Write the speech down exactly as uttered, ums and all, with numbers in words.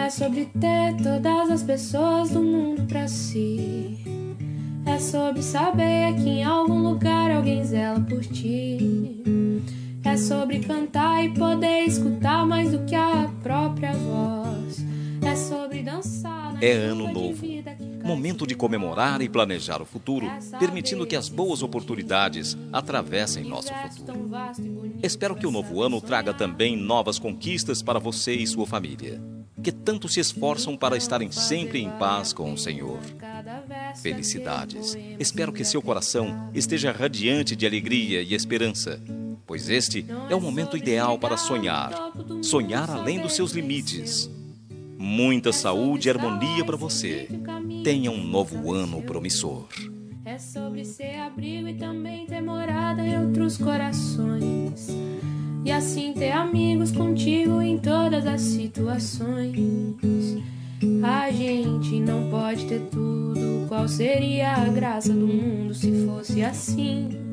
É sobre ter todas as pessoas do mundo pra si. É sobre saber que em algum lugar alguém zela por ti. É sobre cantar e poder escutar mais do que a própria voz. É sobre dançar na É chuva ano de novo, vida que cai momento sobre de comemorar e planejar o futuro, É saber permitindo que as boas oportunidades atravessem nosso universo futuro. tão vasto e bonito. Espero que o novo ano traga também novas conquistas para você e sua família, que tanto se esforçam para estarem sempre em paz com o Senhor. Felicidades. Espero que seu coração esteja radiante de alegria e esperança, pois este é o momento ideal para sonhar, sonhar além dos seus limites. Muita saúde e harmonia para você. Tenha um novo ano promissor. É sobre ser abrigo e também ter morada em outros corações. E assim ter amigos contigo em todas as situações. A gente não pode ter tudo. Qual seria a graça do mundo se fosse assim?